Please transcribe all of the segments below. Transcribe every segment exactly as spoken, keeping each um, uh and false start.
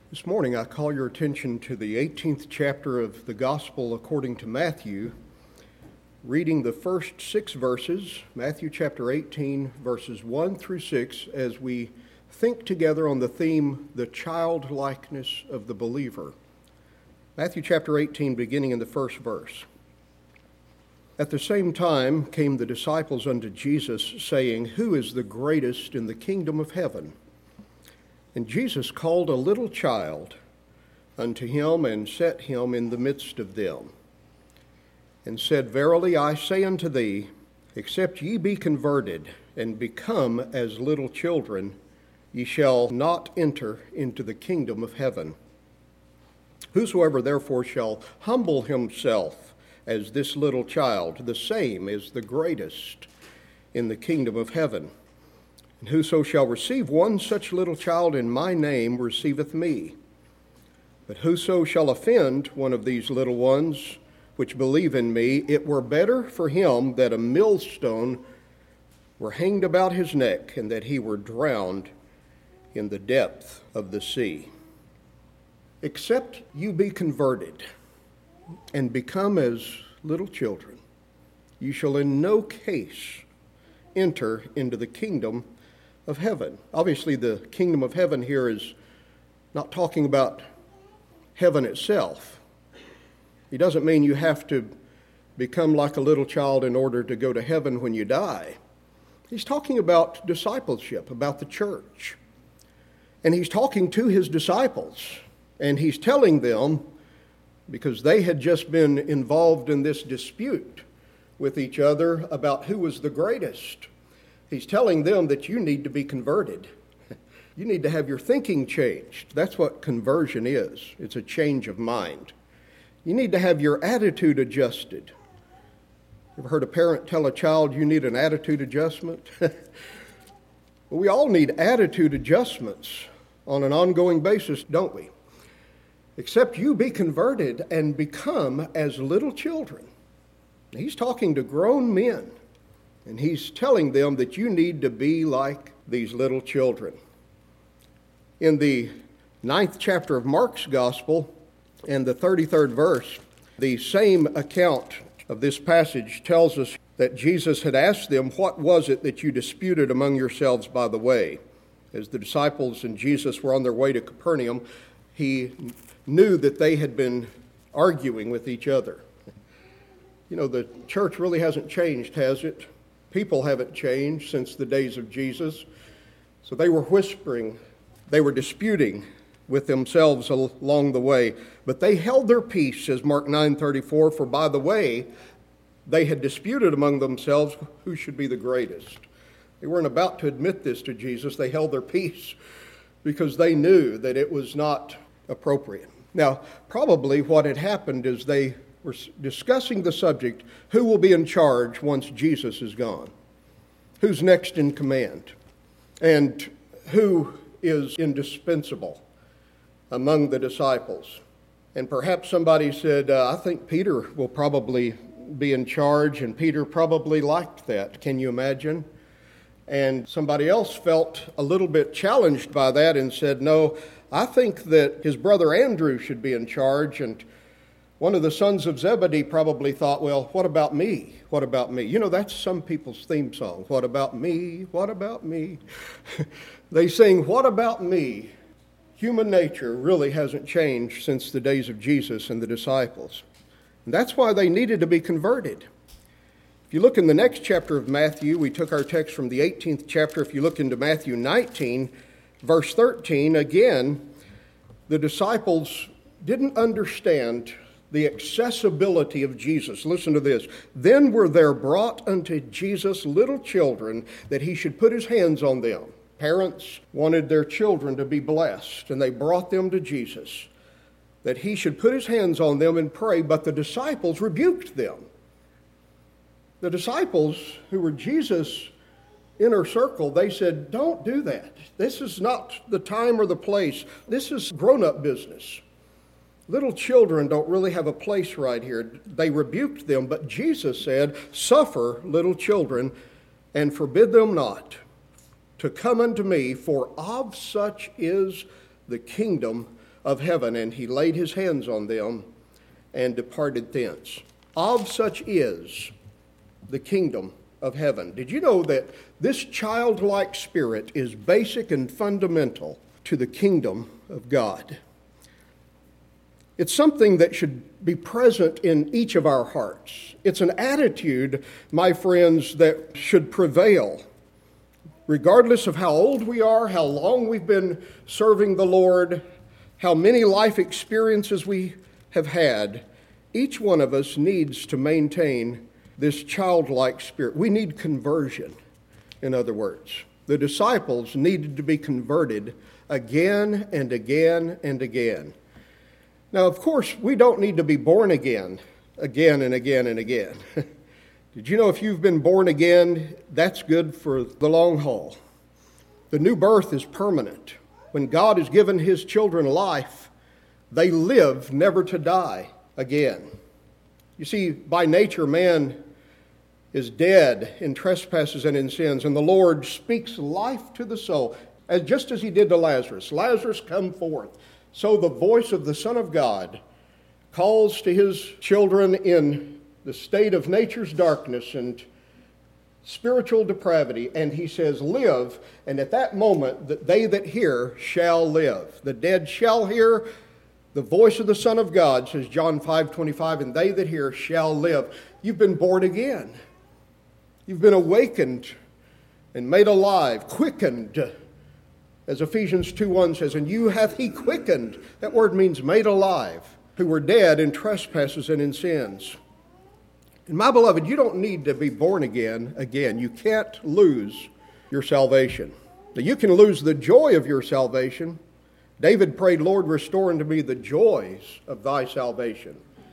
This morning I call your attention to the eighteenth chapter of the Gospel according to Matthew, reading the first six verses, Matthew chapter eighteen, verses one through six, as we think together on the theme, the childlikeness of the believer. Matthew chapter eighteen, beginning in the first verse. At the same time came the disciples unto Jesus, saying, Who is the greatest in the kingdom of heaven? And Jesus called a little child unto him, and set him in the midst of them, and said, Verily I say unto thee, except ye be converted, and become as little children, ye shall not enter into the kingdom of heaven. Whosoever therefore shall humble himself as this little child, the same is the greatest in the kingdom of heaven. And whoso shall receive one such little child in my name receiveth me. But whoso shall offend one of these little ones which believe in me, it were better for him that a millstone were hanged about his neck, and that he were drowned in the depth of the sea. Except you be converted and become as little children, you shall in no case enter into the kingdom of heaven. Obviously, the kingdom of heaven here is not talking about heaven itself. He doesn't mean you have to become like a little child in order to go to heaven when you die. He's talking about discipleship, about the church. And he's talking to his disciples, and he's telling them, because they had just been involved in this dispute with each other about who was the greatest. He's telling them that you need to be converted. You need to have your thinking changed. That's what conversion is. It's a change of mind. You need to have your attitude adjusted. Ever heard a parent tell a child you need an attitude adjustment? Well, we all need attitude adjustments on an ongoing basis, don't we? Except you be converted and become as little children. He's talking to grown men. And he's telling them that you need to be like these little children. In the ninth chapter of Mark's Gospel and the thirty-third verse, the same account of this passage tells us that Jesus had asked them, What was it that you disputed among yourselves by the way? As the disciples and Jesus were on their way to Capernaum, he knew that they had been arguing with each other. You know, the church really hasn't changed, has it? People haven't changed since the days of Jesus. So they were whispering, they were disputing with themselves along the way. But they held their peace, says Mark nine thirty-four, for by the way, they had disputed among themselves who should be the greatest. They weren't about to admit this to Jesus. They held their peace because they knew that it was not appropriate. Now, probably what had happened is they We're discussing the subject, who will be in charge once Jesus is gone? Who's next in command? And who is indispensable among the disciples? And perhaps somebody said, uh, I think Peter will probably be in charge, and Peter probably liked that. Can you imagine? And somebody else felt a little bit challenged by that and said, no, I think that his brother Andrew should be in charge. And one of the sons of Zebedee probably thought, well, what about me? What about me? You know, that's some people's theme song. What about me? What about me? They sing, what about me? Human nature really hasn't changed since the days of Jesus and the disciples. And that's why they needed to be converted. If you look in the next chapter of Matthew, we took our text from the eighteenth chapter. If you look into Matthew nineteen, verse thirteen, again, the disciples didn't understand the accessibility of Jesus. Listen to this. Then were there brought unto Jesus little children, that he should put his hands on them. Parents wanted their children to be blessed, and they brought them to Jesus, that he should put his hands on them and pray, but the disciples rebuked them. The disciples, who were Jesus' inner circle, they said, don't do that. This is not the time or the place. This is grown-up business. Little children don't really have a place right here. They rebuked them, but Jesus said, Suffer little children, and forbid them not to come unto me, for of such is the kingdom of heaven, and he laid his hands on them and departed thence. Of such is the kingdom of heaven. Did you know that this childlike spirit is basic and fundamental to the kingdom of God? It's something that should be present in each of our hearts. It's an attitude, my friends, that should prevail. Regardless of how old we are, how long we've been serving the Lord, how many life experiences we have had, each one of us needs to maintain this childlike spirit. We need conversion, in other words. The disciples needed to be converted again and again and again. Now, of course, we don't need to be born again, again and again and again. Did you know if you've been born again, that's good for the long haul? The new birth is permanent. When God has given his children life, they live never to die again. You see, by nature, man is dead in trespasses and in sins, and the Lord speaks life to the soul, as just as he did to Lazarus. Lazarus, come forth. So the voice of the Son of God calls to his children in the state of nature's darkness and spiritual depravity, and he says, live, and at that moment, that they that hear shall live. The dead shall hear the voice of the Son of God, says John five twenty-five, and they that hear shall live. You've been born again. You've been awakened and made alive, quickened, as Ephesians two one says, and you hath he quickened. That word means made alive, who were dead in trespasses and in sins. And my beloved, you don't need to be born again again. You can't lose your salvation. Now, you can lose the joy of your salvation. David prayed, Lord, restore unto me the joys of thy salvation.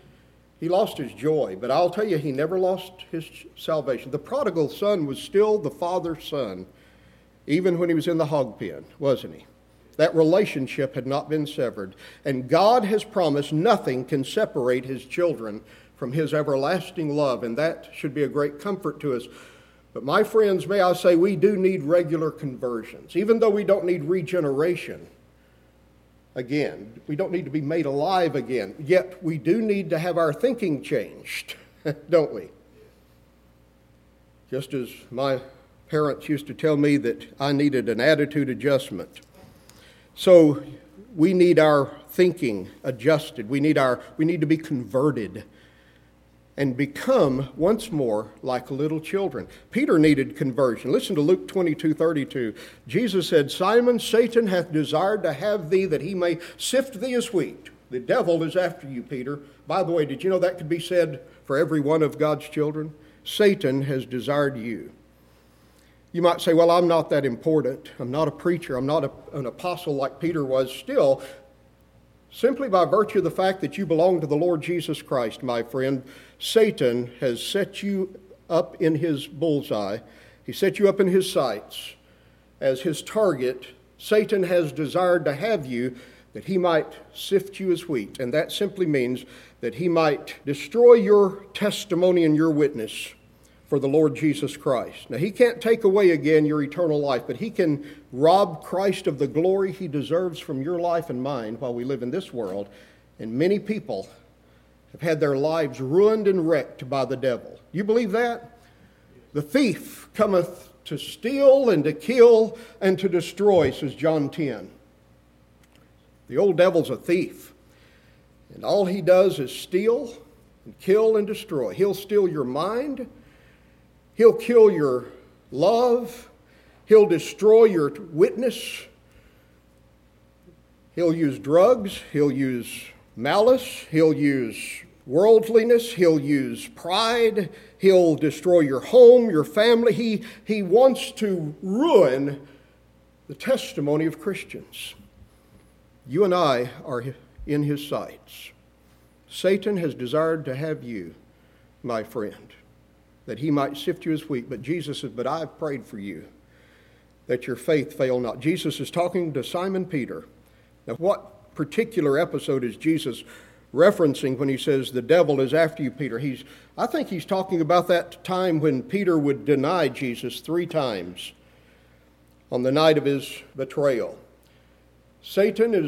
He lost his joy, but I'll tell you, he never lost his salvation. The prodigal son was still the father's son, even when he was in the hog pen, wasn't he? That relationship had not been severed. And God has promised nothing can separate his children from his everlasting love, and that should be a great comfort to us. But my friends, may I say, we do need regular conversions. Even though we don't need regeneration again, we don't need to be made alive again, yet we do need to have our thinking changed, don't we? Just as my parents used to tell me that I needed an attitude adjustment. So we need our thinking adjusted. We need our we need to be converted and become once more like little children. Peter needed conversion. Listen to Luke twenty-two thirty-two. Jesus said, Simon, Satan hath desired to have thee that he may sift thee as wheat. The devil is after you, Peter. By the way, did you know that could be said for every one of God's children? Satan has desired you. You might say, well, I'm not that important. I'm not a preacher. I'm not a, an apostle like Peter was. Still, simply by virtue of the fact that you belong to the Lord Jesus Christ, my friend, Satan has set you up in his bullseye. He set you up in his sights as his target. Satan has desired to have you that he might sift you as wheat. And that simply means that he might destroy your testimony and your witness for the Lord Jesus Christ. Now, he can't take away again your eternal life, but he can rob Christ of the glory he deserves from your life and mine while we live in this world. And many people have had their lives ruined and wrecked by the devil. You believe that? The thief cometh to steal and to kill and to destroy, says John ten. The old devil's a thief. And all he does is steal and kill and destroy. He'll steal your mind. He'll kill your love. He'll destroy your witness. He'll use drugs. He'll use malice. He'll use worldliness. He'll use pride. He'll destroy your home, your family. He, he wants to ruin the testimony of Christians. You and I are in his sights. Satan has desired to have you, my friend, that he might sift you as wheat. But Jesus says, but I've prayed for you, that your faith fail not. Jesus is talking to Simon Peter. Now, what particular episode is Jesus referencing when he says, the devil is after you, Peter? He's, I think he's talking about that time when Peter would deny Jesus three times on the night of his betrayal. Satan is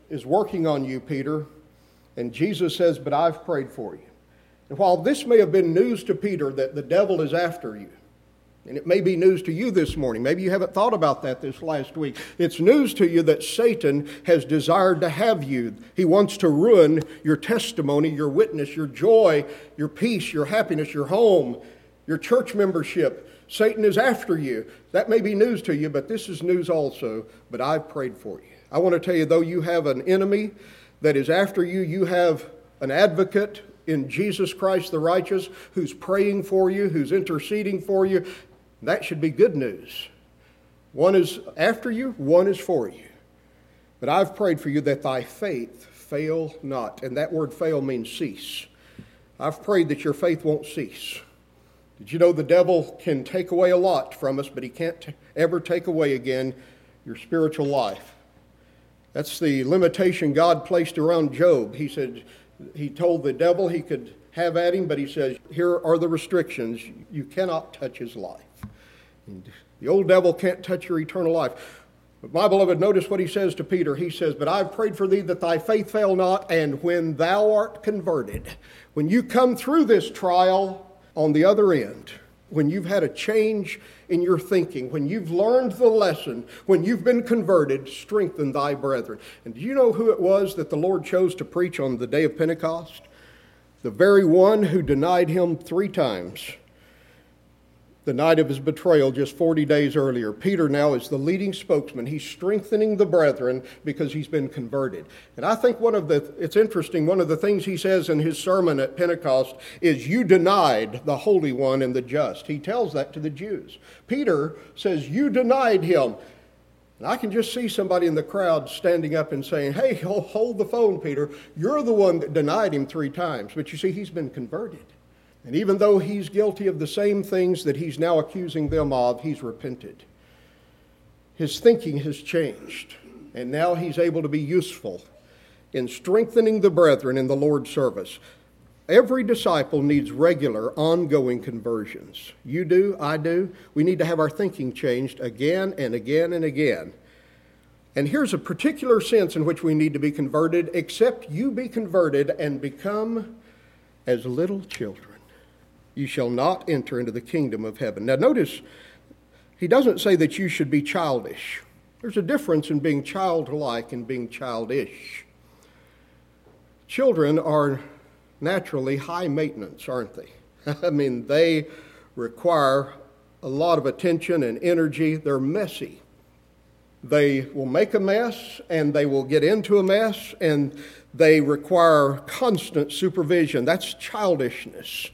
is working on you, Peter. And Jesus says, but I've prayed for you. And while this may have been news to Peter that the devil is after you, and it may be news to you this morning. Maybe you haven't thought about that this last week. It's news to you that Satan has desired to have you. He wants to ruin your testimony, your witness, your joy, your peace, your happiness, your home, your church membership. Satan is after you. That may be news to you, but this is news also. But I've prayed for you. I want to tell you, though you have an enemy that is after you, you have an advocate in Jesus Christ the righteous who's praying for you, who's interceding for you. That should be good news. One is after you, one is for you. But I've prayed for you that thy faith fail not. And that word fail means cease. I've prayed that your faith won't cease. Did you know the devil can take away a lot from us, but he can't t- ever take away again your spiritual life? That's the limitation God placed around Job. He said, he told the devil he could have at him, but he says, here are the restrictions. You cannot touch his life. And the old devil can't touch your eternal life. But my beloved, notice what he says to Peter. He says, but I've prayed for thee that thy faith fail not, and when thou art converted, when you come through this trial on the other end, when you've had a change in your thinking, when you've learned the lesson, when you've been converted, strengthen thy brethren. And do you know who it was that the Lord chose to preach on the day of Pentecost? The very one who denied him three times. The night of his betrayal just forty days earlier. Peter now is the leading spokesman. He's strengthening the brethren because he's been converted. And I think one of the, it's interesting, one of the things he says in his sermon at Pentecost is, you denied the Holy One and the just. He tells that to the Jews. Peter says, you denied him. And I can just see somebody in the crowd standing up and saying, hey, hold the phone, Peter. You're the one that denied him three times. But you see, he's been converted. And even though he's guilty of the same things that he's now accusing them of, he's repented. His thinking has changed. And now he's able to be useful in strengthening the brethren in the Lord's service. Every disciple needs regular, ongoing conversions. You do, I do. We need to have our thinking changed again and again and again. And here's a particular sense in which we need to be converted, except you be converted and become as little children. You shall not enter into the kingdom of heaven. Now notice, he doesn't say that you should be childish. There's a difference in being childlike and being childish. Children are naturally high maintenance, aren't they? I mean, they require a lot of attention and energy. They're messy. They will make a mess, and they will get into a mess, and they require constant supervision. That's childishness.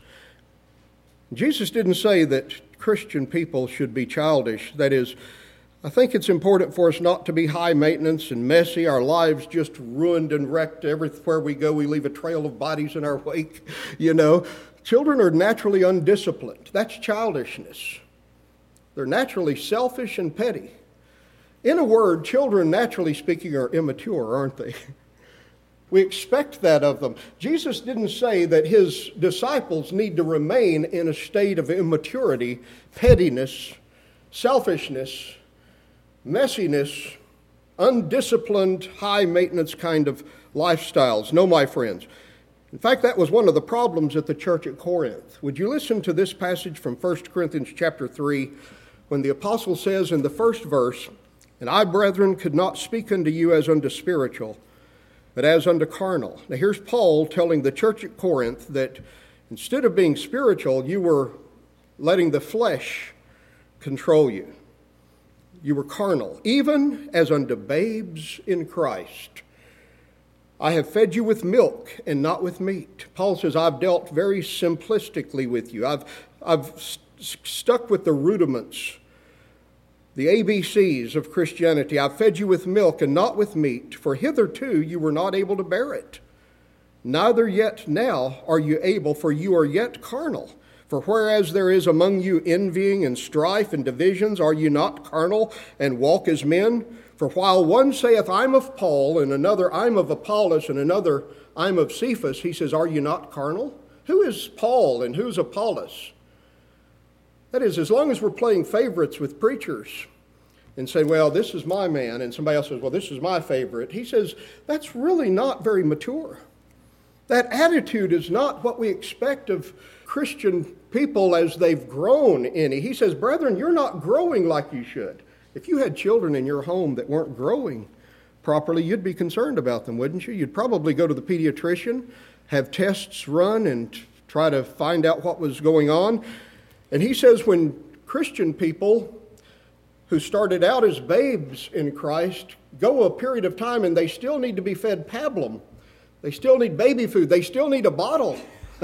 Jesus didn't say that Christian people should be childish. That is, I think it's important for us not to be high maintenance and messy. Our lives just ruined and wrecked. Everywhere we go, we leave a trail of bodies in our wake. You know, children are naturally undisciplined. That's childishness. They're naturally selfish and petty. In a word, children, naturally speaking, are immature, aren't they? We expect that of them. Jesus didn't say that his disciples need to remain in a state of immaturity, pettiness, selfishness, messiness, undisciplined, high-maintenance kind of lifestyles. No, my friends. In fact, that was one of the problems at the church at Corinth. Would you listen to this passage from First Corinthians chapter three, when the apostle says in the first verse, "And I, brethren, could not speak unto you as unto spiritual, but as unto carnal." Now here's Paul telling the church at Corinth that instead of being spiritual, you were letting the flesh control you. You were carnal, even as unto babes in Christ. I have fed you with milk and not with meat. Paul says, I've dealt very simplistically with you. I've, I've st- stuck with the rudiments, the A B Cs of Christianity. I've fed you with milk and not with meat, for hitherto you were not able to bear it. Neither yet now are you able, for you are yet carnal. For whereas there is among you envying and strife and divisions, are you not carnal and walk as men? For while one saith, I'm of Paul, and another, I'm of Apollos, and another, I'm of Cephas, he says, are you not carnal? Who is Paul and who's Apollos? That is, as long as we're playing favorites with preachers, and say, well, this is my man, and somebody else says, well, this is my favorite. He says, that's really not very mature. That attitude is not what we expect of Christian people as they've grown any. He says, brethren, you're not growing like you should. If you had children in your home that weren't growing properly, you'd be concerned about them, wouldn't you? You'd probably go to the pediatrician, have tests run, and try to find out what was going on. And he says when Christian people who started out as babes in Christ go a period of time and they still need to be fed pablum, they still need baby food, they still need a bottle,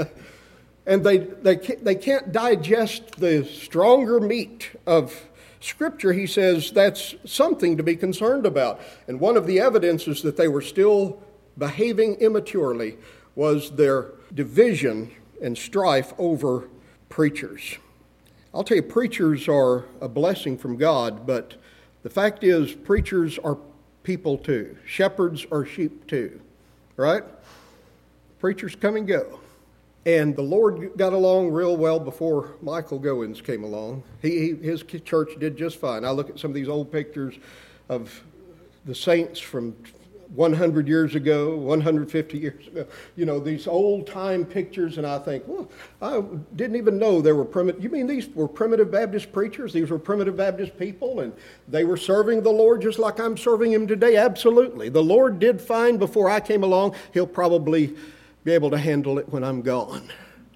and they, they, can't, they can't digest the stronger meat of Scripture, he says that's something to be concerned about. And one of the evidences that they were still behaving immaturely was their division and strife over preachers. I'll tell you, preachers are a blessing from God, but the fact is, preachers are people too. Shepherds are sheep too, right? Preachers come and go. And the Lord got along real well before Michael Goins came along. He, his church did just fine. I look at some of these old pictures of the saints from one hundred years ago, one hundred fifty years ago. You know, these old-time pictures, and I think, well, I didn't even know there were primitive. You mean these were primitive Baptist preachers? These were primitive Baptist people, and they were serving the Lord just like I'm serving Him today? Absolutely. The Lord did fine before I came along. He'll probably be able to handle it when I'm gone.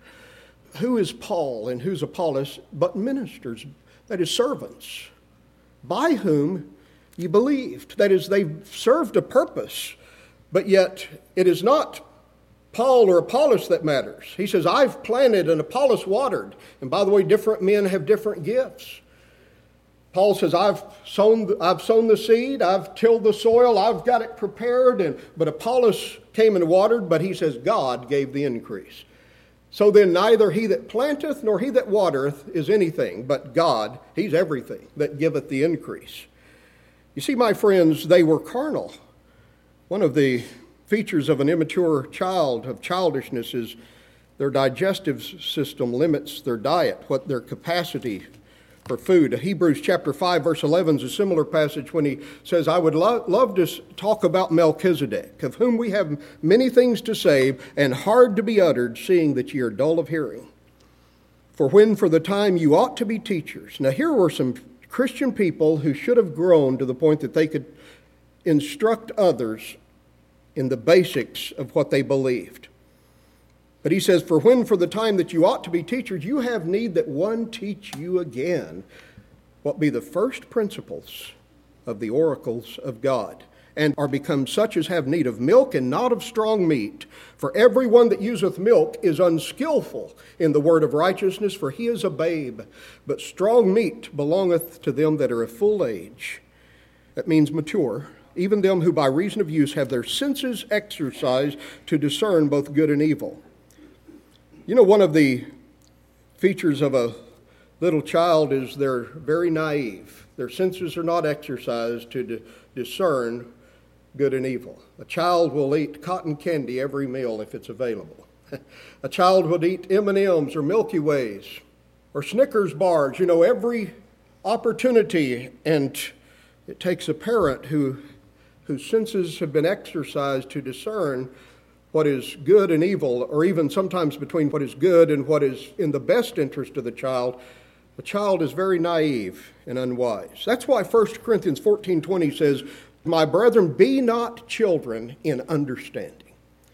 Who is Paul and who's Apollos but ministers, that is servants, by whom you believed. That is, they've served a purpose, but yet it is not Paul or Apollos that matters. He says, I've planted and Apollos watered. And by the way, different men have different gifts. Paul says, I've sown, I've sown the seed, I've tilled the soil, I've got it prepared, and but Apollos came and watered, but he says, God gave the increase. So then neither he that planteth nor he that watereth is anything, but God, He's everything, that giveth the increase. You see, my friends, they were carnal. One of the features of an immature child, of childishness, is their digestive system limits their diet, what their capacity for food. Hebrews chapter five, verse eleven is a similar passage when he says, I would lo- love to talk about Melchizedek, of whom we have many things to say, and hard to be uttered, seeing that ye are dull of hearing. For when for the time you ought to be teachers. Now here were some Christian people who should have grown to the point that they could instruct others in the basics of what they believed. But he says, for when for the time that you ought to be teachers, you have need that one teach you again what be the first principles of the oracles of God, and are become such as have need of milk and not of strong meat. For every one that useth milk is unskillful in the word of righteousness, for he is a babe. But strong meat belongeth to them that are of full age. That means mature, even them who by reason of use have their senses exercised to discern both good and evil. You know, one of the features of a little child is they're very naive. Their senses are not exercised to d- discern good and evil. A child will eat cotton candy every meal if it's available. A child would eat M and M's or Milky Ways or Snickers bars, you know, every opportunity. And it takes a parent who whose senses have been exercised to discern what is good and evil, or even sometimes between what is good and what is in the best interest of the child. The child is very naive and unwise. That's why First Corinthians fourteen twenty says, my brethren, be not children in understanding.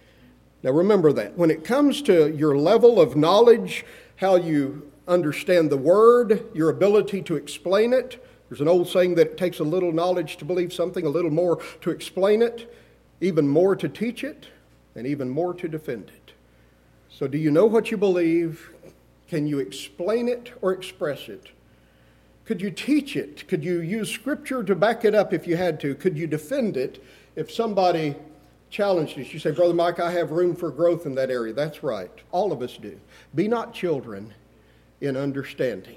Now remember that. When it comes to your level of knowledge, how you understand the Word, your ability to explain it, there's an old saying that it takes a little knowledge to believe something, a little more to explain it, even more to teach it, and even more to defend it. So do you know what you believe? Can you explain it or express it? Could you teach it? Could you use Scripture to back it up if you had to? Could you defend it if somebody challenged you? You say, Brother Mike, I have room for growth in that area. That's right. All of us do. Be not children in understanding.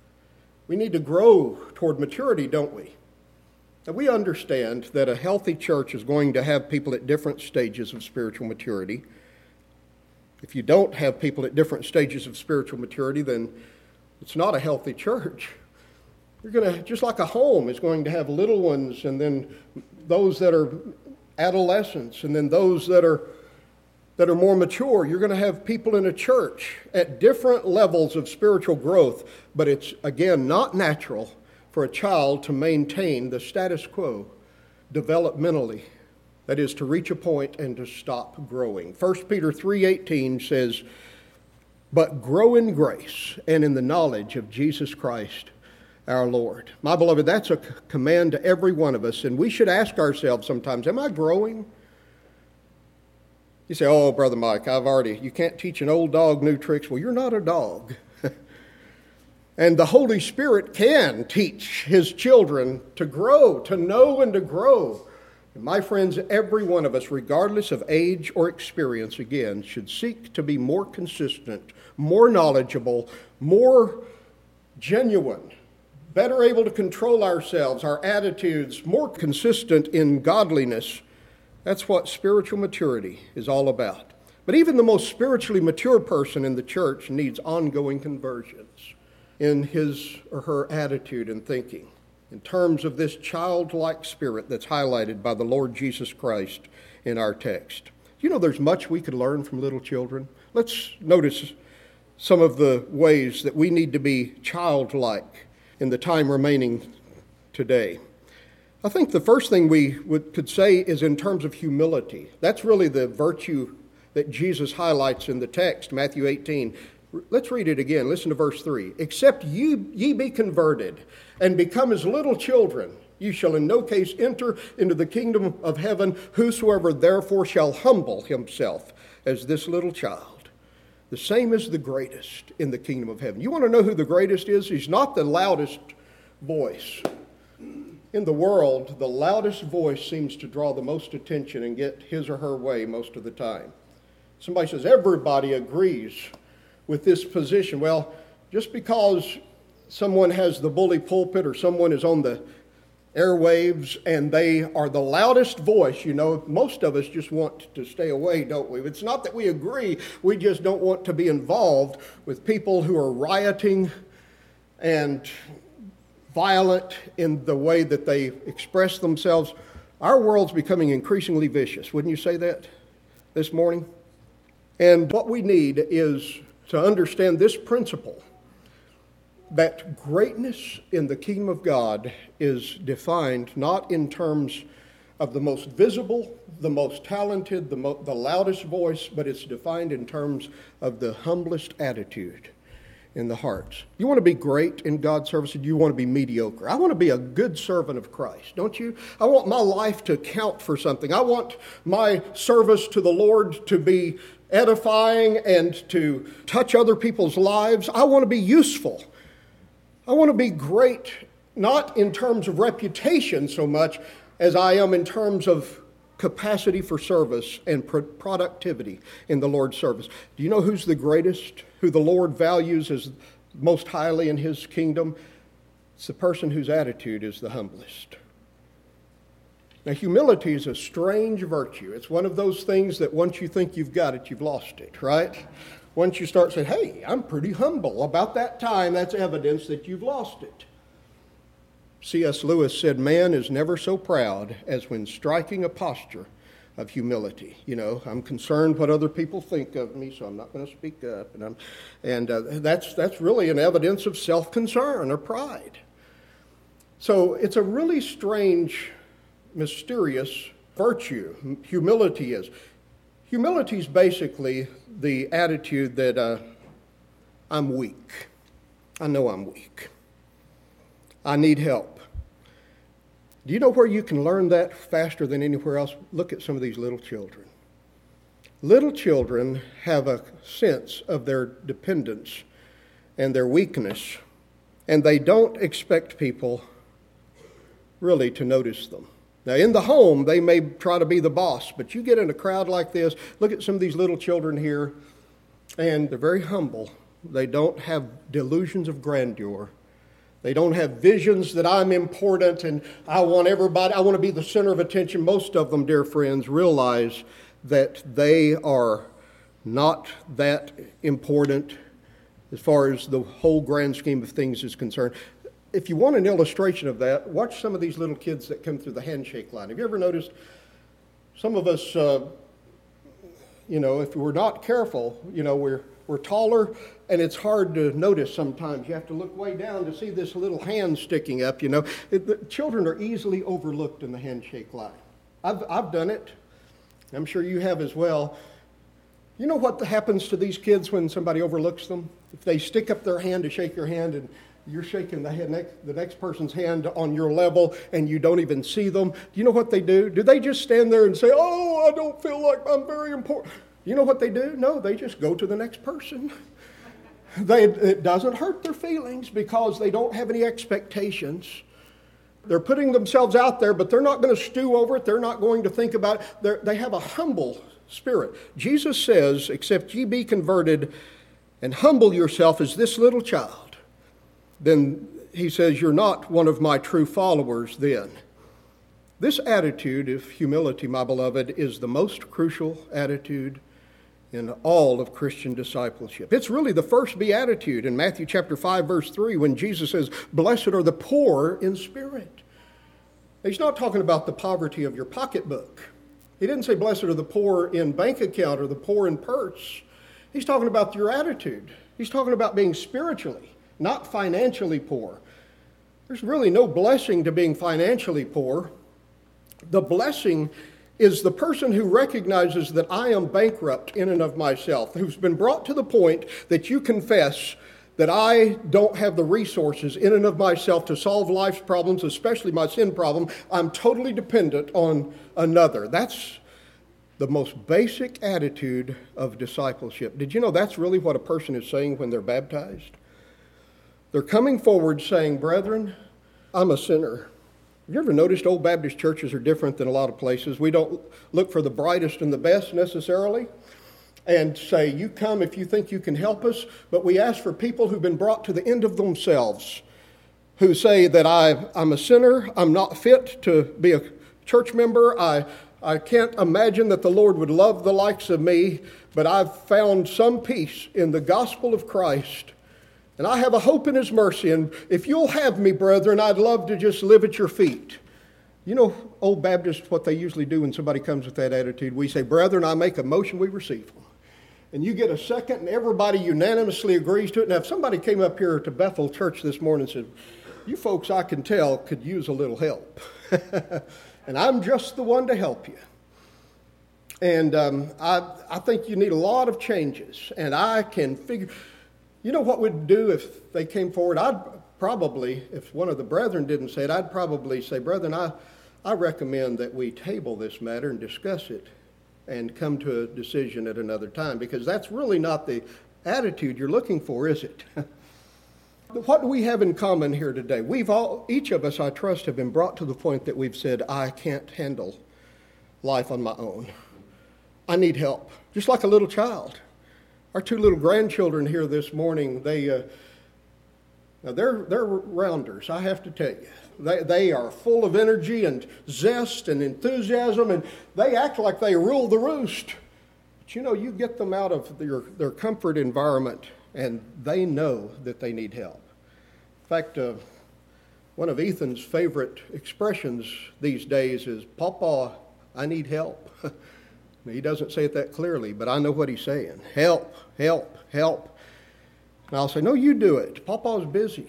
We need to grow toward maturity, don't we? Now, we understand that a healthy church is going to have people at different stages of spiritual maturity. If you don't have people at different stages of spiritual maturity, then it's not a healthy church. You're going to, just like a home is going to have little ones, and then those that are adolescents, and then those that are that are more mature. You're going to have people in a church at different levels of spiritual growth, but it's, again, not natural for a child to maintain the status quo developmentally. That is, to reach a point and to stop growing. First Peter three eighteen says, "But grow in grace and in the knowledge of Jesus Christ our Lord." My beloved, that's a command to every one of us, and we should ask ourselves sometimes, am I growing? You say, "Oh, Brother Mike, I've already, you can't teach an old dog new tricks." Well, you're not a dog. And the Holy Spirit can teach His children to grow, to know and to grow. And my friends, every one of us, regardless of age or experience, again, should seek to be more consistent, more knowledgeable, more genuine, better able to control ourselves, our attitudes, more consistent in godliness. That's what spiritual maturity is all about. But even the most spiritually mature person in the church needs ongoing conversions in his or her attitude and thinking in terms of this childlike spirit that's highlighted by the Lord Jesus Christ in our text. You know, there's much we could learn from little children. Let's notice some of the ways that we need to be childlike in the time remaining today. I think the first thing we would, could say is in terms of humility. That's really the virtue that Jesus highlights in the text, Matthew eighteen. Let's read it again. Listen to verse three. "Except ye, ye be converted and become as little children, you shall in no case enter into the kingdom of heaven. Whosoever therefore shall humble himself as this little child, the same is the greatest in the kingdom of heaven." You want to know who the greatest is? He's not the loudest voice. In the world, the loudest voice seems to draw the most attention and get his or her way most of the time. Somebody says, everybody agrees with this position. Well, just because someone has the bully pulpit or someone is on the airwaves and they are the loudest voice, you know, most of us just want to stay away, don't we? It's not that we agree, we just don't want to be involved with people who are rioting and violent in the way that they express themselves. Our world's becoming increasingly vicious. Wouldn't you say that this morning? And what we need is to understand this principle, that greatness in the kingdom of God is defined not in terms of the most visible, the most talented, the, mo- the loudest voice, but it's defined in terms of the humblest attitude in the hearts. You want to be great in God's service, or do you want to be mediocre? I want to be a good servant of Christ, don't you? I want my life to count for something. I want my service to the Lord to be edifying and to touch other people's lives. I want to be useful. I want to be great, not in terms of reputation so much as I am in terms of capacity for service and pro- productivity in the Lord's service. Do you know who's the greatest, who the Lord values as most highly in His kingdom? It's the person whose attitude is the humblest. Now, humility is a strange virtue. It's one of those things that once you think you've got it, you've lost it, right? Once you start saying, hey, I'm pretty humble, about that time, that's evidence that you've lost it. C S Lewis said, man is never so proud as when striking a posture of humility. You know, I'm concerned what other people think of me, so I'm not going to speak up. And, I'm, and uh, that's, that's really an evidence of self-concern or pride. So it's a really strange, mysterious virtue, humility is. Humility is basically the attitude that uh, I'm weak. I know I'm weak. I need help. Do you know where you can learn that faster than anywhere else? Look at some of these little children. Little children have a sense of their dependence and their weakness, and they don't expect people really to notice them. Now, in the home, they may try to be the boss, but you get in a crowd like this, look at some of these little children here, and they're very humble. They don't have delusions of grandeur. They don't have visions that I'm important and I want everybody, I want to be the center of attention. Most of them, dear friends, realize that they are not that important as far as the whole grand scheme of things is concerned. If you want an illustration of that, watch some of these little kids that come through the handshake line. Have you ever noticed some of us, uh, you know, if we're not careful, you know, we're we're taller, and it's hard to notice sometimes. You have to look way down to see this little hand sticking up, you know. It, the children are easily overlooked in the handshake line. I've I've done it. I'm sure you have as well. You know what happens to these kids when somebody overlooks them? If they stick up their hand to shake your hand and you're shaking the, head next, the next person's hand on your level and you don't even see them, do you know what they do? Do they just stand there and say, oh, I don't feel like I'm very important? You know what they do? No, they just go to the next person. They, it doesn't hurt their feelings because they don't have any expectations. They're putting themselves out there, but they're not going to stew over it. They're not going to think about it. They're, they have a humble spirit. Jesus says, except ye be converted and humble yourself as this little child, then he says, you're not one of my true followers then. This attitude of humility, my beloved, is the most crucial attitude in all of Christian discipleship. It's really the first beatitude in Matthew chapter five, verse three, when Jesus says, blessed are the poor in spirit. He's not talking about the poverty of your pocketbook. He didn't say blessed are the poor in bank account or the poor in purse. He's talking about your attitude. He's talking about being spiritually, not financially poor. There's really no blessing to being financially poor. The blessing is the person who recognizes that I am bankrupt in and of myself, who's been brought to the point that you confess that I don't have the resources in and of myself to solve life's problems, especially my sin problem. I'm totally dependent on another. That's the most basic attitude of discipleship. Did you know that's really what a person is saying when they're baptized? They're coming forward saying, brethren, I'm a sinner. Have you ever noticed old Baptist churches are different than a lot of places? We don't look for the brightest and the best necessarily and say, you come if you think you can help us, but we ask for people who've been brought to the end of themselves, who say that I, I'm a sinner, I'm not fit to be a church member, I, I can't imagine that the Lord would love the likes of me, but I've found some peace in the gospel of Christ. And I have a hope in His mercy. And if you'll have me, brethren, I'd love to just live at your feet. You know, old Baptists, what they usually do when somebody comes with that attitude, we say, brethren, I make a motion, we receive them. And you get a second, and everybody unanimously agrees to it. Now, if somebody came up here to Bethel Church this morning and said, you folks, I can tell, could use a little help. And I'm just the one to help you. And um, I, I think you need a lot of changes. And I can figure... You know what we'd do if they came forward? I'd probably, if one of the brethren didn't say it, I'd probably say, brethren, I, I recommend that we table this matter and discuss it and come to a decision at another time, because that's really not the attitude you're looking for, is it? What do we have in common here today? We've all, each of us, I trust, have been brought to the point that we've said, I can't handle life on my own. I need help, just like a little child. Our two little grandchildren here this morning, they, uh, now they're, they're rounders, I have to tell you. They, they are full of energy and zest and enthusiasm, and they act like they rule the roost. But you know, you get them out of their, their comfort environment, and they know that they need help. In fact, uh, one of Ethan's favorite expressions these days is, Papa, I need help. He doesn't say it that clearly, but I know what he's saying. Help, help, help. And I'll say, no, you do it. Papa's busy.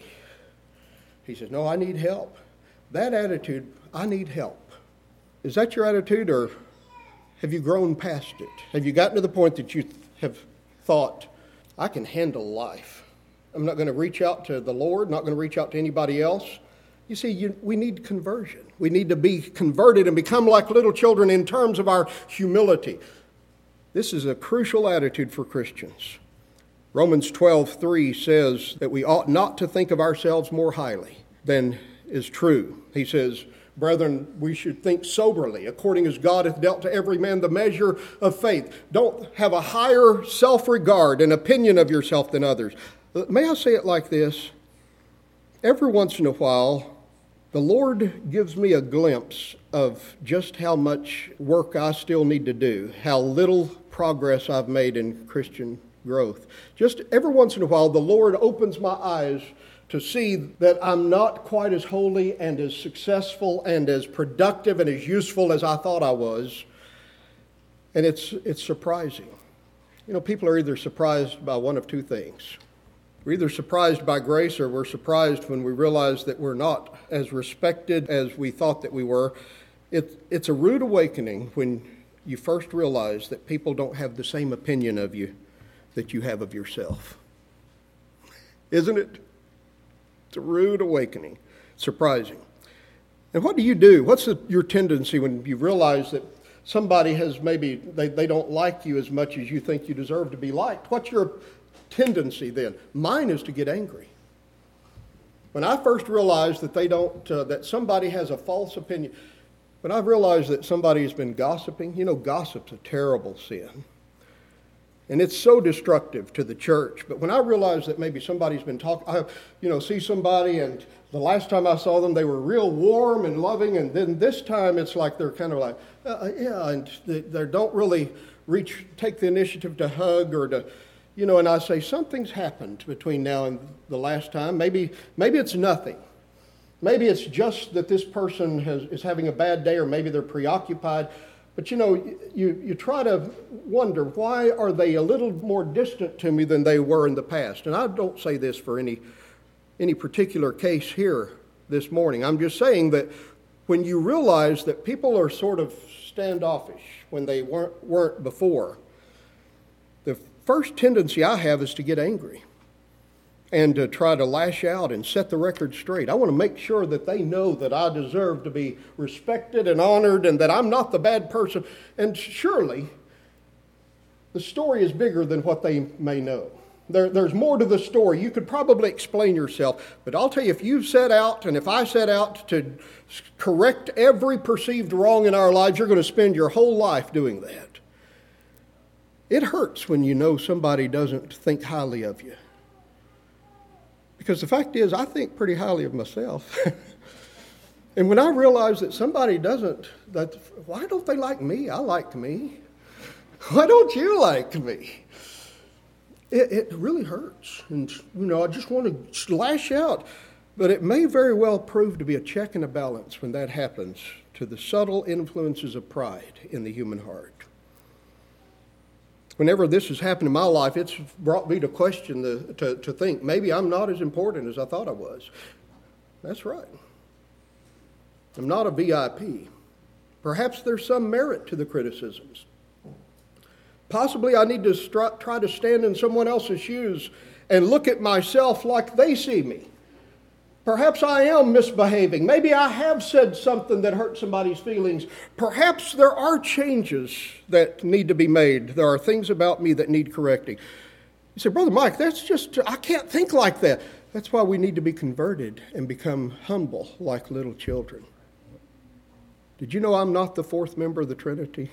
He says, no, I need help. That attitude, I need help. Is that your attitude, or have you grown past it? Have you gotten to the point that you have thought, I can handle life. I'm not going to reach out to the Lord, not going to reach out to anybody else. You see, you, we need conversion. We need to be converted and become like little children in terms of our humility. This is a crucial attitude for Christians. Romans twelve three says that we ought not to think of ourselves more highly than is true. He says, brethren, we should think soberly, according as God hath dealt to every man the measure of faith. Don't have a higher self-regard and opinion of yourself than others. May I say it like this? Every once in a while, the Lord gives me a glimpse of just how much work I still need to do, how little progress I've made in Christian growth. Just every once in a while, the Lord opens my eyes to see that I'm not quite as holy and as successful and as productive and as useful as I thought I was. And it's it's surprising. You know, people are either surprised by one of two things. We're either surprised by grace, or we're surprised when we realize that we're not as respected as we thought that we were. It, it's a rude awakening when you first realize that people don't have the same opinion of you that you have of yourself. Isn't it? It's a rude awakening. Surprising. And what do you do? What's the, your tendency when you realize that somebody has maybe, they, they don't like you as much as you think you deserve to be liked? What's your tendency then? Mine is to get angry. When I first realized that they don't, uh, that somebody has a false opinion, when I realized that somebody has been gossiping, you know, gossip's a terrible sin. And it's so destructive to the church. But when I realize that maybe somebody's been talking, I, you know, see somebody, and the last time I saw them, they were real warm and loving, and then this time it's like they're kind of like, uh, yeah, and they, they don't really reach, take the initiative to hug or to, you know, and I say, something's happened between now and the last time. Maybe, maybe it's nothing. Maybe it's just that this person has, is having a bad day, or maybe they're preoccupied. But, you know, you, you try to wonder, why are they a little more distant to me than they were in the past? And I don't say this for any, any particular case here this morning. I'm just saying that when you realize that people are sort of standoffish when they weren't, weren't before, the first tendency I have is to get angry and to try to lash out and set the record straight. I want to make sure that they know that I deserve to be respected and honored and that I'm not the bad person. And surely, the story is bigger than what they may know. There, there's more to the story. You could probably explain yourself, but I'll tell you, if you set out and if I set out to correct every perceived wrong in our lives, you're going to spend your whole life doing that. It hurts when you know somebody doesn't think highly of you. Because the fact is, I think pretty highly of myself. And when I realize that somebody doesn't, that why don't they like me? I like me. Why don't you like me? It, it really hurts. And, you know, I just want to lash out. But it may very well prove to be a check and a balance when that happens to the subtle influences of pride in the human heart. Whenever this has happened in my life, it's brought me to question, the, to, to think, maybe I'm not as important as I thought I was. That's right. I'm not a V I P. Perhaps there's some merit to the criticisms. Possibly I need to stri- try to stand in someone else's shoes and look at myself like they see me. Perhaps I am misbehaving. Maybe I have said something that hurt somebody's feelings. Perhaps there are changes that need to be made. There are things about me that need correcting. You say, Brother Mike, that's just, I can't think like that. That's why we need to be converted and become humble like little children. Did you know I'm not the fourth member of the Trinity?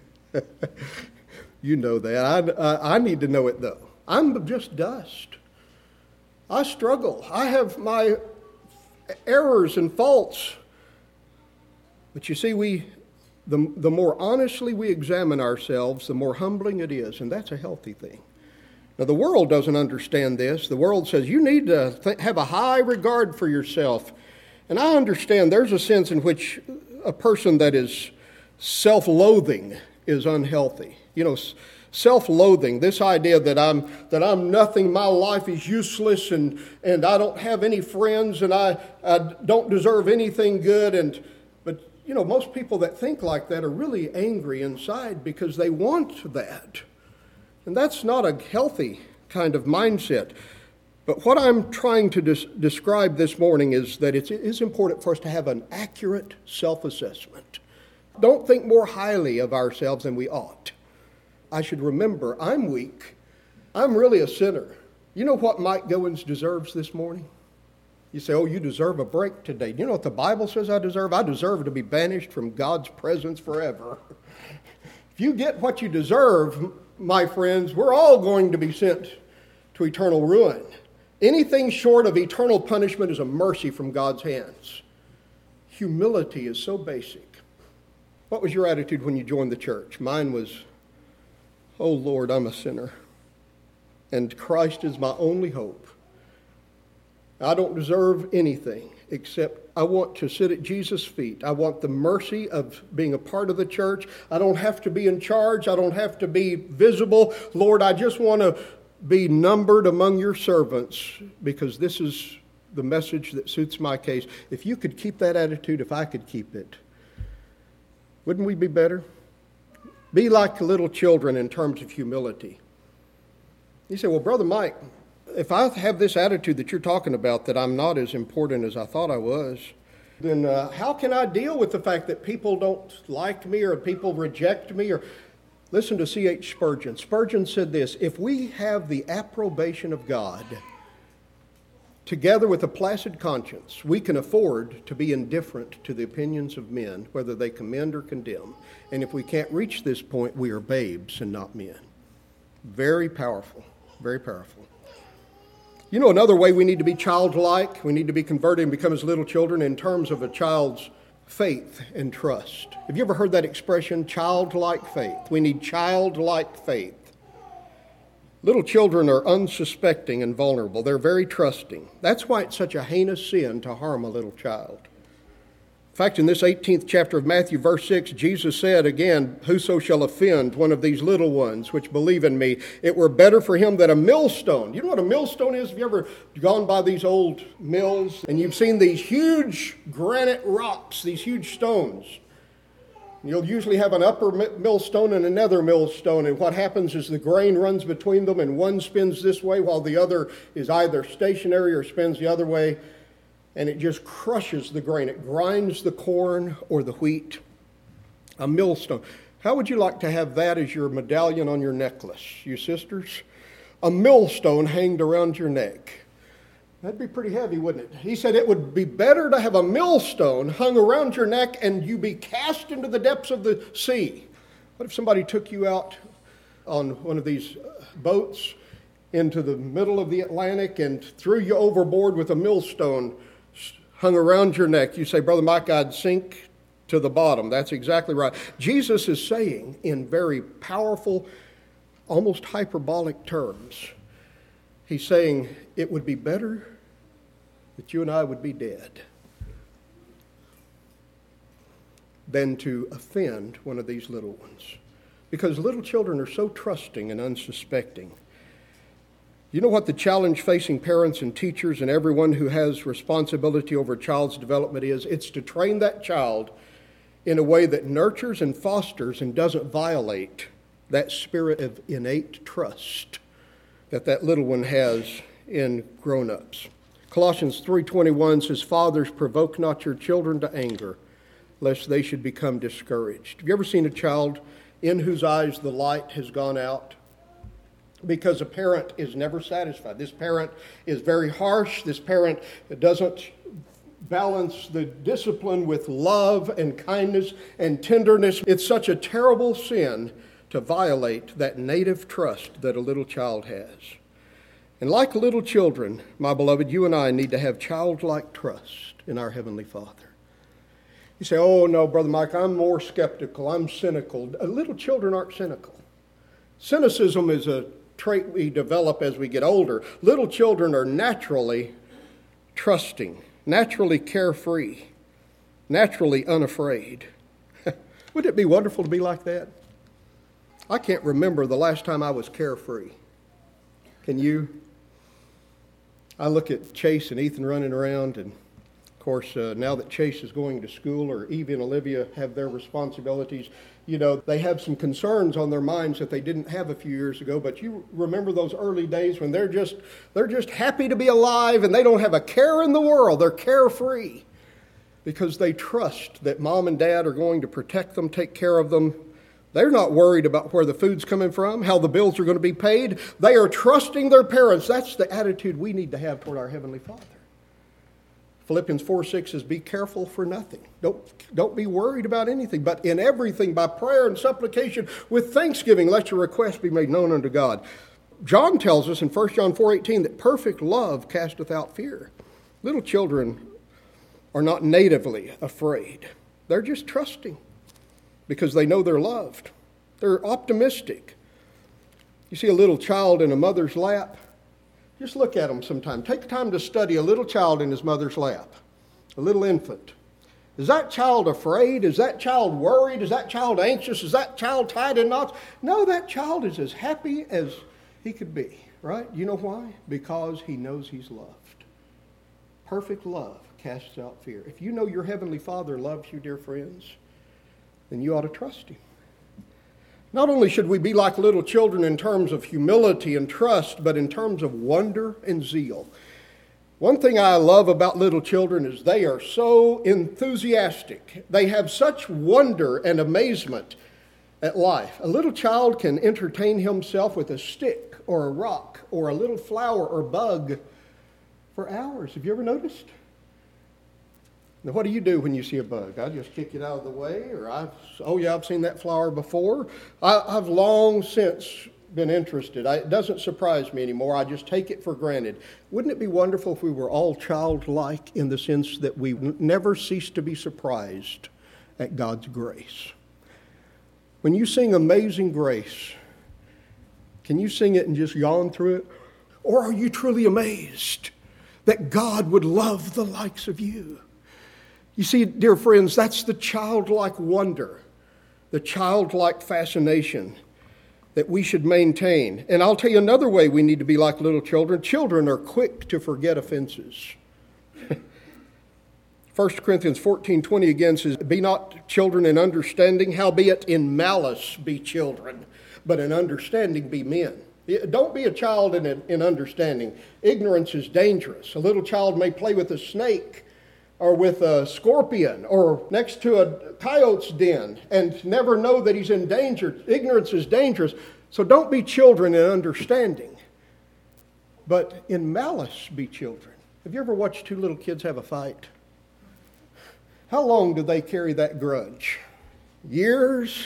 You know that. I, I, I need to know it, though. I'm just dust. I struggle. I have my errors and faults. But you see, we the, the more honestly we examine ourselves, the more humbling it is, and that's a healthy thing. Now, the world doesn't understand this. The world says you need to th- have a high regard for yourself. And I understand there's a sense in which a person that is self-loathing is unhealthy. You know, self-loathing, this idea that I'm that I'm nothing, my life is useless, and, and I don't have any friends, and I, I don't deserve anything good. And but you know, most people that think like that are really angry inside because they want that. And that's not a healthy kind of mindset. But what I'm trying to des- describe this morning is that it is important for us to have an accurate self-assessment. Don't think more highly of ourselves than we ought. I should remember, I'm weak. I'm really a sinner. You know what Mike Goins deserves this morning? You say, oh, you deserve a break today. You know what the Bible says I deserve? I deserve to be banished from God's presence forever. If you get what you deserve, my friends, we're all going to be sent to eternal ruin. Anything short of eternal punishment is a mercy from God's hands. Humility is so basic. What was your attitude when you joined the church? Mine was, oh Lord, I'm a sinner, and Christ is my only hope. I don't deserve anything except I want to sit at Jesus' feet. I want the mercy of being a part of the church. I don't have to be in charge. I don't have to be visible. Lord, I just want to be numbered among your servants because this is the message that suits my case. If you could keep that attitude, if I could keep it, wouldn't we be better? Be like little children in terms of humility. You say, well, Brother Mike, if I have this attitude that you're talking about, that I'm not as important as I thought I was, then uh, how can I deal with the fact that people don't like me or people reject me? Or listen to C H Spurgeon. Spurgeon said this, if we have the approbation of God together with a placid conscience, we can afford to be indifferent to the opinions of men, whether they commend or condemn. And if we can't reach this point, we are babes and not men. Very powerful, very powerful. You know, another way we need to be childlike, we need to be converted and become as little children in terms of a child's faith and trust. Have you ever heard that expression, childlike faith? We need childlike faith. Little children are unsuspecting and vulnerable. They're very trusting. That's why it's such a heinous sin to harm a little child. In fact, in this eighteenth chapter of Matthew, verse six, Jesus said again, whoso shall offend one of these little ones which believe in me, it were better for him that a millstone. You know what a millstone is? Have you ever gone by these old mills and you've seen these huge granite rocks, these huge stones? You'll usually have an upper millstone and another millstone, and what happens is the grain runs between them and one spins this way while the other is either stationary or spins the other way. And it just crushes the grain. It grinds the corn or the wheat. A millstone. How would you like to have that as your medallion on your necklace, you sisters? A millstone hanged around your neck. That'd be pretty heavy, wouldn't it? He said it would be better to have a millstone hung around your neck and you be cast into the depths of the sea. What if somebody took you out on one of these boats into the middle of the Atlantic and threw you overboard with a millstone hung around your neck? You say, Brother Mike, I'd sink to the bottom. That's exactly right. Jesus is saying in very powerful, almost hyperbolic terms, he's saying it would be better that you and I would be dead than to offend one of these little ones. Because little children are so trusting and unsuspecting. You know what the challenge facing parents and teachers and everyone who has responsibility over a child's development is? It's to train that child in a way that nurtures and fosters and doesn't violate that spirit of innate trust that that little one has in grown-ups. Colossians three twenty-one says, Fathers, provoke not your children to anger, lest they should become discouraged. Have you ever seen a child in whose eyes the light has gone out? Because a parent is never satisfied. This parent is very harsh. This parent doesn't balance the discipline with love and kindness and tenderness. It's such a terrible sin to violate that native trust that a little child has. And like little children, my beloved, you and I need to have childlike trust in our Heavenly Father. You say, oh no, Brother Mike, I'm more skeptical. I'm cynical. Little children aren't cynical. Cynicism is a trait we develop as we get older. Little children are naturally trusting, naturally carefree, naturally unafraid. Wouldn't it be wonderful to be like that? I can't remember the last time I was carefree. Can you? I look at Chase and Ethan running around, and of course, uh, now that Chase is going to school, or Evie and Olivia have their responsibilities, you know, they have some concerns on their minds that they didn't have a few years ago. But you remember those early days when they're just they're just happy to be alive and they don't have a care in the world. They're carefree because they trust that mom and dad are going to protect them, take care of them. They're not worried about where the food's coming from, how the bills are going to be paid. They are trusting their parents. That's the attitude we need to have toward our Heavenly Father. Philippians four six says, be careful for nothing. Don't, don't be worried about anything, but in everything, by prayer and supplication, with thanksgiving, let your requests be made known unto God. John tells us in First John four eighteen that perfect love casteth out fear. Little children are not natively afraid. They're just trusting because they know they're loved. They're optimistic. You see a little child in a mother's lap, Just look at them sometime. Take time to study a little child in his mother's lap, a little infant. Is that child afraid? Is that child worried? Is that child anxious? Is that child tied in knots? No, that child is as happy as he could be, right? You know why? Because he knows he's loved. Perfect love casts out fear. If you know your Heavenly Father loves you, dear friends, then you ought to trust Him. Not only should we be like little children in terms of humility and trust, but in terms of wonder and zeal. One thing I love about little children is they are so enthusiastic. They have such wonder and amazement at life. A little child can entertain himself with a stick or a rock or a little flower or bug for hours. Have you ever noticed? Now, what do you do when you see a bug? I just kick it out of the way, or I've, oh yeah, I've seen that flower before. I, I've long since been interested. I, it doesn't surprise me anymore. I just take it for granted. Wouldn't it be wonderful if we were all childlike in the sense that we never cease to be surprised at God's grace? When you sing Amazing Grace, can you sing it and just yawn through it? Or are you truly amazed that God would love the likes of you? You see, dear friends, that's the childlike wonder, the childlike fascination that we should maintain. And I'll tell you another way we need to be like little children. Children are quick to forget offenses. First Corinthians fourteen twenty again says, "Be not children in understanding, howbeit in malice be children, but in understanding be men." Don't be a child in, in understanding. Ignorance is dangerous. A little child may play with a snake or with a scorpion or next to a coyote's den and never know that he's in danger. Ignorance is dangerous. So don't be children in understanding, but in malice be children. Have you ever watched two little kids have a fight? How long do they carry that grudge? Years?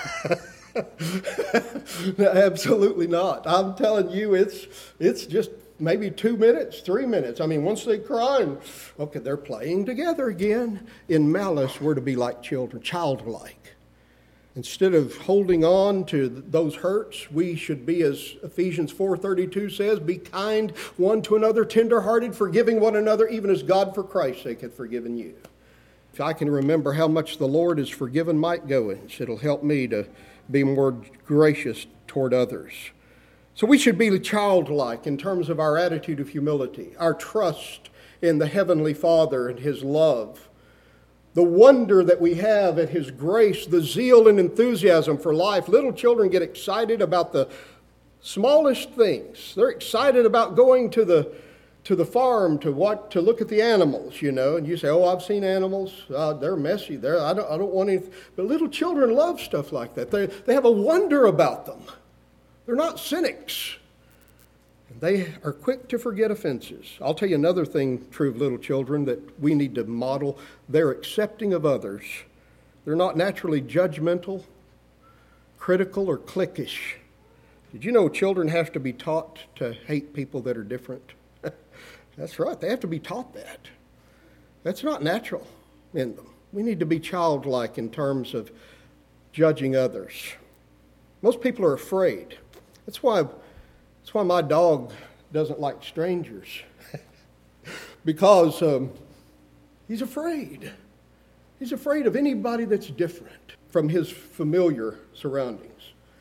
Absolutely not. I'm telling you, it's it's just maybe two minutes, three minutes. I mean, once they cry, and, okay, they're playing together again. In malice, we're to be like children, childlike. Instead of holding on to those hurts, we should be, as Ephesians four thirty-two says, be kind one to another, tenderhearted, forgiving one another, even as God for Christ's sake hath forgiven you. If I can remember how much the Lord has forgiven Mike Goins, it'll help me to be more gracious toward others. So we should be childlike in terms of our attitude of humility, our trust in the Heavenly Father and His love, the wonder that we have at His grace, the zeal and enthusiasm for life. Little children get excited about the smallest things. They're excited about going to the to the farm to what to look at the animals, you know, and you say, "Oh, I've seen animals. Uh, they're messy. They're I don't I don't want anything." But little children love stuff like that. They they have a wonder about them. They're not cynics. They are quick to forget offenses. I'll tell you another thing true of little children that we need to model. They're accepting of others. They're not naturally judgmental, critical, or cliquish. Did you know children have to be taught to hate people that are different? That's right. They have to be taught that. That's not natural in them. We need to be childlike in terms of judging others. Most people are afraid. That's why, that's why my dog doesn't like strangers. Because um, he's afraid. He's afraid of anybody that's different from his familiar surroundings.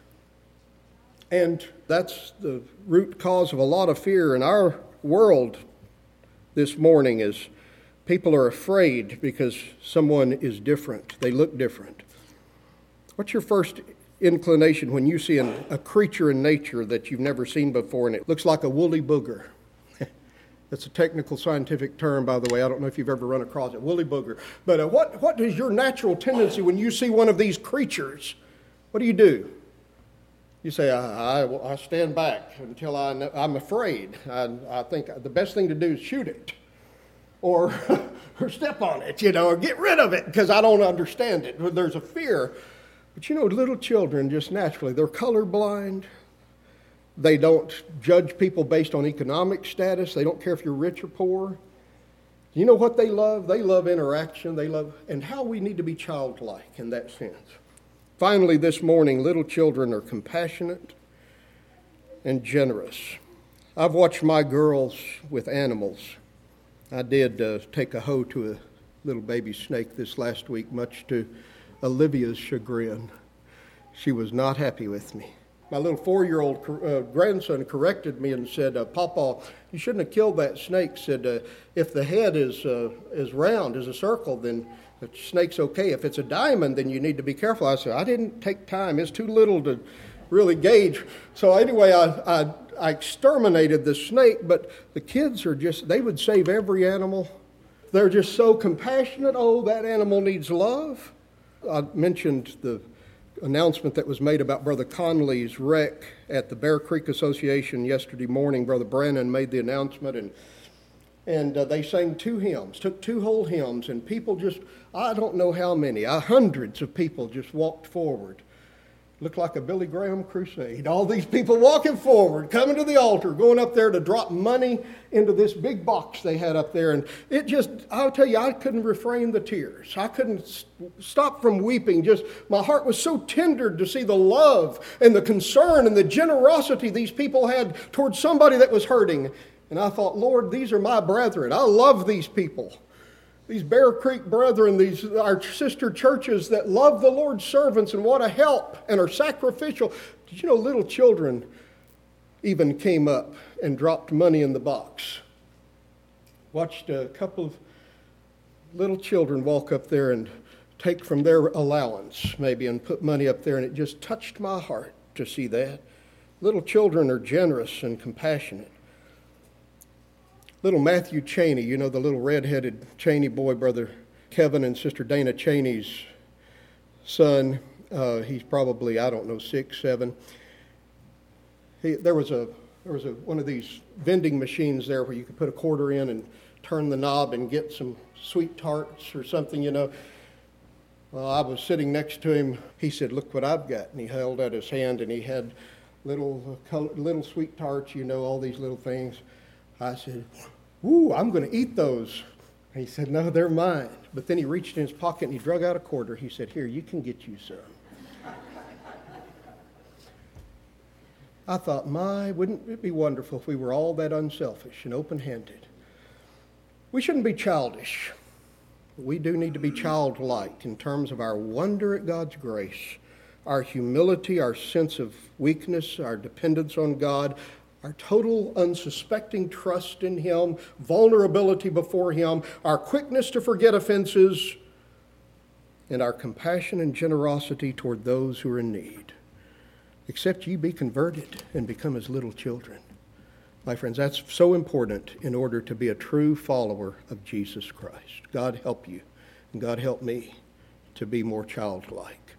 And that's the root cause of a lot of fear in our world this morning, is people are afraid because someone is different. They look different. What's your first inclination when you see an, a creature in nature that you've never seen before and it looks like a woolly booger? That's a technical scientific term, by the way. I don't know if you've ever run across it, woolly booger. But uh, what, what is your natural tendency when you see one of these creatures? What do you do? You say, I, I, I stand back until I know, I'm afraid. I, I think the best thing to do is shoot it or, or step on it, you know, or get rid of it because I don't understand it. There's a fear. But you know, little children just naturally, they're colorblind. They don't judge people based on economic status. They don't care if you're rich or poor. You know what they love? They love interaction. They love, and how we need to be childlike in that sense. Finally, this morning, little children are compassionate and generous. I've watched my girls with animals. I did uh, take a hoe to a little baby snake this last week, much to Olivia's chagrin. She was not happy with me. My little four-year-old uh, grandson corrected me and said, uh, Papa, you shouldn't have killed that snake. Said, uh, if the head is uh, is round, is a circle, then the snake's okay. If it's a diamond, then you need to be careful. I said, I didn't take time. It's too little to really gauge. So anyway, I, I, I exterminated the snake, but the kids are just, they would save every animal. They're just so compassionate. Oh, that animal needs love. I mentioned the announcement that was made about Brother Conley's wreck at the Bear Creek Association yesterday morning. Brother Brannon made the announcement, and and uh, they sang two hymns, took two whole hymns, and people just, I don't know how many, uh, hundreds of people just walked forward. Looked like a Billy Graham crusade. All these people walking forward, coming to the altar, going up there to drop money into this big box they had up there. And it just, I'll tell you, I couldn't refrain the tears. I couldn't st- stop from weeping. Just, my heart was so tendered to see the love and the concern and the generosity these people had towards somebody that was hurting. And I thought, Lord, these are my brethren. I love these people. These Bear Creek brethren, these our sister churches that love the Lord's servants and want to help and are sacrificial. Did you know little children even came up and dropped money in the box? Watched a couple of little children walk up there and take from their allowance maybe and put money up there, and it just touched my heart to see that. Little children are generous and compassionate. Little Matthew Cheney, you know, the little red-headed Cheney boy, Brother Kevin and Sister Dana Cheney's son. Uh, he's probably, I don't know, six, seven. He, there was a there was a one of these vending machines there where you could put a quarter in and turn the knob and get some sweet tarts or something, you know. Well, I was sitting next to him. He said, "Look what I've got," and he held out his hand, and he had little uh, little sweet tarts, you know, all these little things. I said, "Ooh, I'm going to eat those." He said, "No, they're mine." But then he reached in his pocket and he drug out a quarter. He said, "Here, you can get you some." I thought, my, wouldn't it be wonderful if we were all that unselfish and open-handed? We shouldn't be childish. We do need to be childlike in terms of our wonder at God's grace, our humility, our sense of weakness, our dependence on God, our total unsuspecting trust in Him, vulnerability before Him, our quickness to forget offenses, and our compassion and generosity toward those who are in need. Except ye be converted and become as little children. My friends, that's so important in order to be a true follower of Jesus Christ. God help you, and God help me to be more childlike.